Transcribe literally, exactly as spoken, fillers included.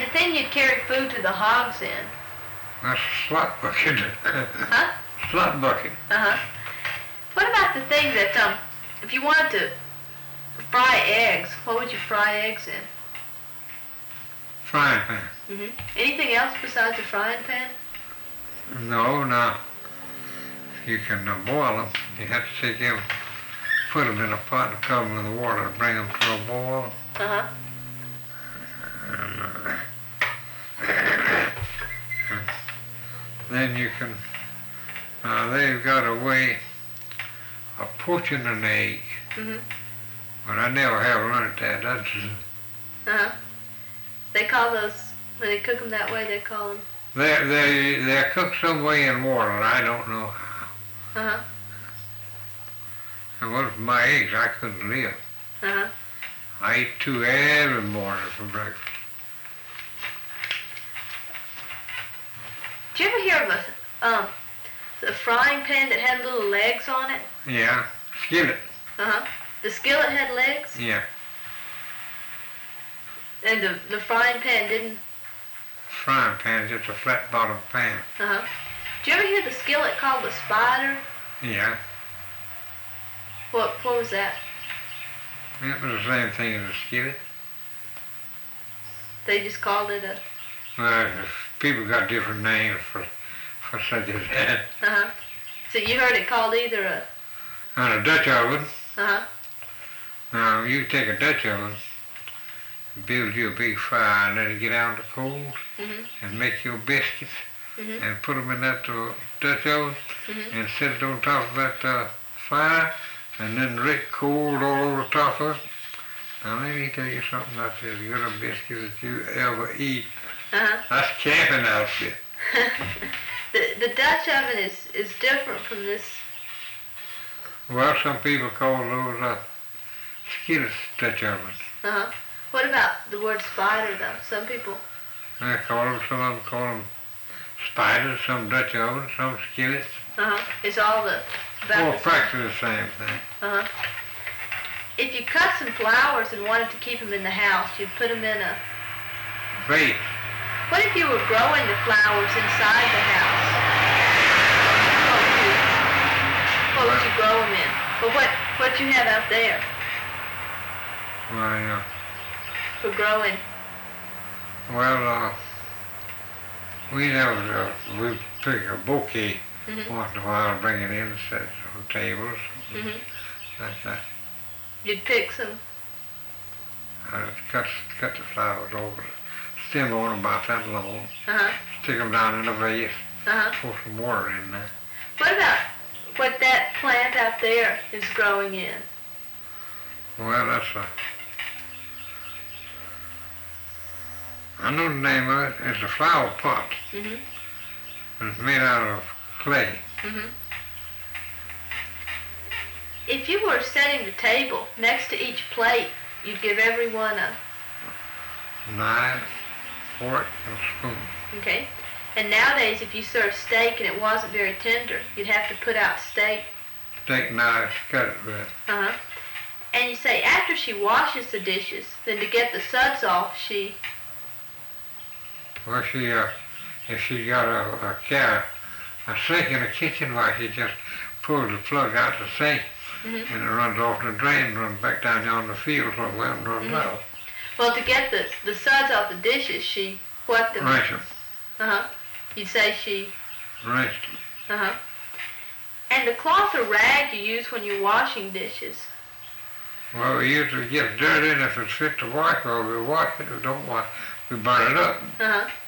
the thing you carry food to the hogs in? That's a slot bucket. Huh? Slot bucket. Uh-huh. What about the thing that, um, if you wanted to fry eggs, what would you fry eggs in? Frying pan. Mm-hmm. Anything else besides a frying pan? No, no. You can uh, boil them. You have to take them, put them in a pot and cover them with water and bring them to a boil. Uh-huh. And, uh, then you can, uh, they've got a way of poaching an egg. Mm-hmm. But I never have learned that. That's, Uh-huh. They call those, when they cook them that way, they call them... they they they're cooked some way in water. I don't know how. Uh-huh. And what for my eggs, I couldn't live. Uh-huh. I eat two every morning for breakfast. Did you ever hear of a, um, a frying pan that had little legs on it? Yeah, skillet. Uh-huh. The skillet had legs? Yeah. And the, the frying pan didn't? Frying pan, just a flat bottom pan. Uh-huh. Did you ever hear the skillet called the spider? Yeah. What, what was that? It was the same thing as a skillet. They just called it a... Well, people got different names for, for such as that. Uh-huh. So you heard it called either a... On a Dutch oven, Uh-huh. now you take a Dutch oven, build you a big fire and let it get out of the cold, Mm-hmm. and make your biscuits, Mm-hmm. and put them in that uh, Dutch oven, Mm-hmm. and set it on top of that uh, fire, and then let it cold all over the top of it. Now let me tell you something, that's as good a biscuit that you ever eat. Uh-huh. That's camping outfit. the, the Dutch oven is, is different from this... Well, some people call those uh, skillets Dutch ovens. Uh-huh. What about the word spider, though? Some people... They call them, some of them call them spiders, some Dutch ovens, some skillets. Uh-huh. It's all the... about All the same. practically the same thing. Uh-huh. If you cut some flowers and wanted to keep them in the house, you'd put them in a... Vase. What if you were growing the flowers inside the house? What would you, what would you grow them in? Well, what, what you have out there Well, yeah. for growing? Well, uh, we never, uh, we pick a bouquet Mm-hmm. once in a while and bring it in and set it on tables, Mm-hmm. like that. You'd pick some... I just cut, cut the flowers over, stem on them about that long, Uh-huh. stick them down in a vase, Uh-huh. pour some water in there. What about what that plant out there is growing in? Well, that's a, I know the name of it, it's a flower pot. Mm-hmm. It's made out of clay. Mm-hmm. If you were setting the table next to each plate, you'd give everyone a... Knife, fork, and a spoon. Okay. And nowadays, if you serve steak and it wasn't very tender, you'd have to put out steak. Steak knife to cut it with. Uh-huh. And you say after she washes the dishes, then to get the suds off, she... Well, she, uh, if she got a, a car, a sink in the kitchen, why she just pulls the plug out the sink, Mm-hmm. and it runs off the drain, runs back down there on the field somewhere and runs Mm-hmm. out. Well, to get the, the suds off the dishes, she... What them? Rinse them. Uh-huh. You'd say she... Rinse them. Uh-huh. And the cloth or rag you use when you're washing dishes. Well, we usually get dirt in if it's fit to wash, or we wash it, we don't wash, we burn it up. Uh-huh.